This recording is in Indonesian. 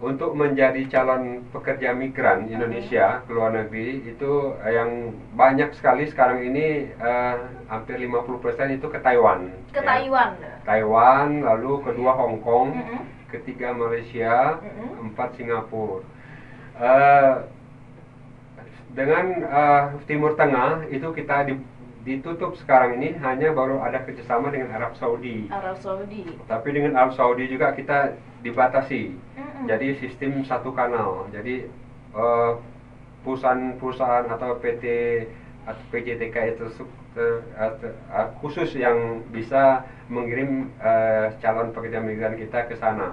untuk menjadi calon pekerja migran Indonesia ke luar negeri itu yang banyak sekali sekarang ini, hampir 50% itu ke Taiwan. Ke ya. Taiwan. Taiwan, lalu kedua Hong Kong, Mm-mm. ketiga Malaysia, Mm-mm. empat Singapura. Eh, dengan Timur Tengah itu kita ditutup sekarang ini, hanya baru ada kerjasama dengan Arab Saudi. Arab Saudi. Tapi dengan Arab Saudi juga kita dibatasi. Mm-mm. Jadi sistem satu kanal. Jadi perusahaan-perusahaan atau PT atau PJTK itu khusus yang bisa mengirim calon pekerja migran kita ke sana.